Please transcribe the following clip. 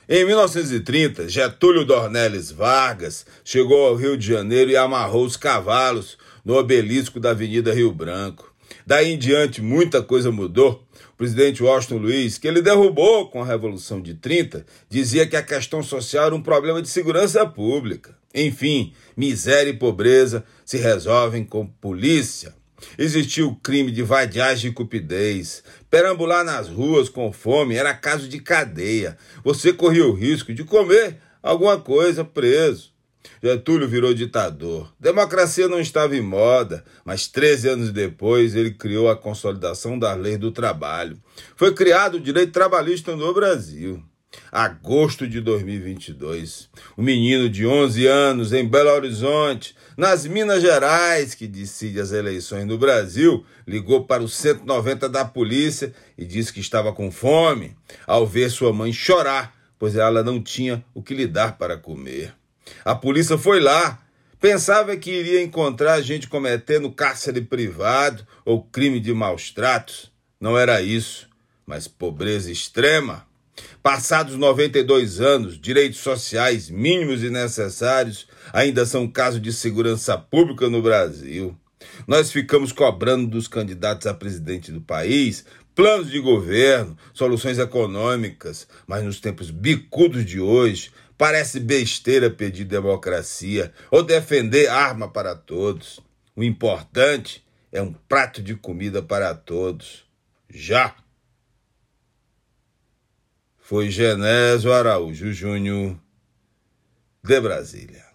Em 1930, Getúlio Dornelles Vargas chegou ao Rio de Janeiro e amarrou os cavalos no obelisco da Avenida Rio Branco. Daí em diante, muita coisa mudou. O presidente Washington Luiz, que ele derrubou com a Revolução de 30, dizia que a questão social era um problema de segurança pública. Enfim, miséria e pobreza se resolvem com polícia. Existia o crime de vadiagem e cupidez. Perambular nas ruas com fome era caso de cadeia. Você corria o risco de comer alguma coisa preso. Getúlio virou ditador. Democracia não estava em moda, mas 13 anos depois ele criou a consolidação das leis do trabalho. Foi criado o direito trabalhista no Brasil. Agosto de 2022, um menino de 11 anos em Belo Horizonte, nas Minas Gerais, que decide as eleições no Brasil, ligou para o 190 da polícia e disse que estava com fome, ao ver sua mãe chorar, pois ela não tinha o que lhe dar para comer. A polícia foi lá, pensava que iria encontrar gente cometendo cárcere privado ou crime de maus tratos. Não era isso, mas pobreza extrema. Passados 92 anos, direitos sociais mínimos e necessários ainda são caso de segurança pública no Brasil. Nós ficamos cobrando dos candidatos a presidente do país planos de governo, soluções econômicas, mas nos tempos bicudos de hoje, parece besteira pedir democracia ou defender arma para todos. O importante é um prato de comida para todos. Já! Foi Genésio Araújo Júnior, de Brasília.